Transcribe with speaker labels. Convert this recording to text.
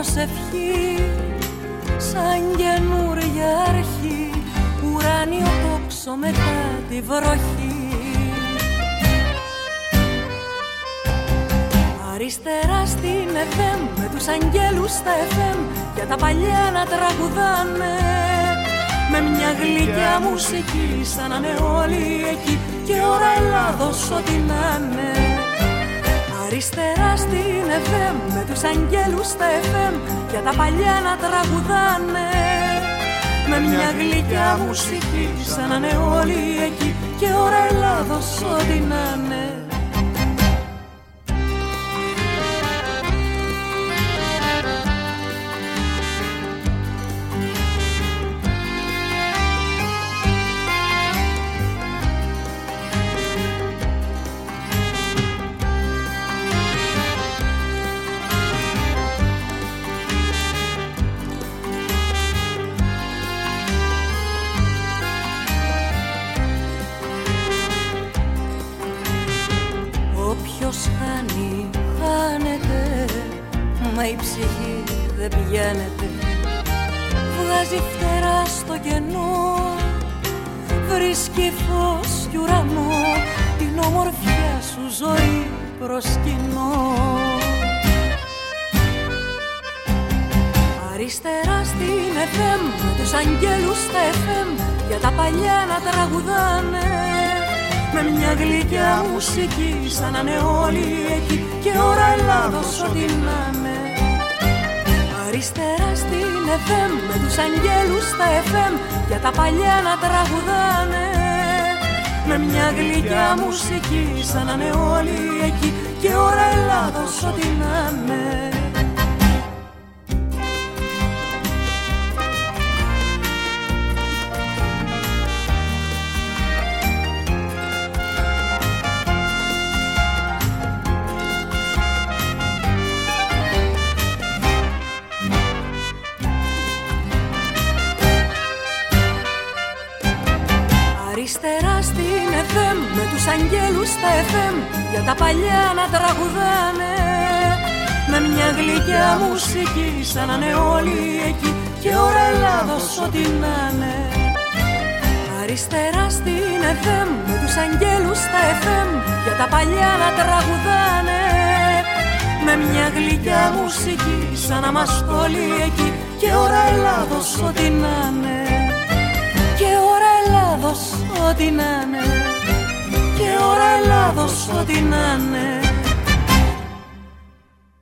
Speaker 1: προσευχή σαν καινούρια αρχή, ουράνιο τόξο μετά τη βροχή. Αριστερά στην FM με τους αγγέλους στα FM για τα παλιά να τραγουδάνε, με μια γλυκιά μουσική σαν να είναι όλοι εκεί και ώρα Ελλάδος ό,τι να είναι. Αριστερά στην FM με τους αγγέλους στα FM για τα παλιά να τραγουδάνε, με μια γλυκιά μουσική σαν να είναι όλοι εκεί και ώρα Ελλάδος ό,τι να είναι. Μα η ψυχή δεν πηγαίνεται, βγάζει φτερά στο κενό, βρίσκει φως κι ουρανό, την όμορφιά σου ζωή προσκυνώ. Αριστερά στην FM με τους αγγέλους στα FM για τα παλιά να τραγουδάνε, με μια γλυκιά μουσική σαν να είναι όλοι εκεί και ώρα Ελλάδος ό,τι να είναι. Αριστερά στην FM με τους αγγέλους στα FM για τα παλιά να τραγουδάνε, με μια γλυκιά μουσική σαν να είναι όλοι εκεί και ώρα Ελλάδος ό,τι να είναι. Αριστερά στην FM με τους αγγέλους στα FM για τα παλιά να τραγουδάνε, με μια γλυκιά μουσική σαν να είναι όλοι εκεί και ώρα Ελλάδος ό,τι να είναι. Αριστερά στην FM με τους αγγέλους στα FM για τα παλιά να τραγουδάνε, με μια γλυκιά μουσική σαν να είμαστε όλοι εκεί και ώρα Ελλάδος ό,τι να είναι. Και ώρα Ελλάδος ό,τι να είναι, και ώρα Ελλάδος ό,τι να είναι.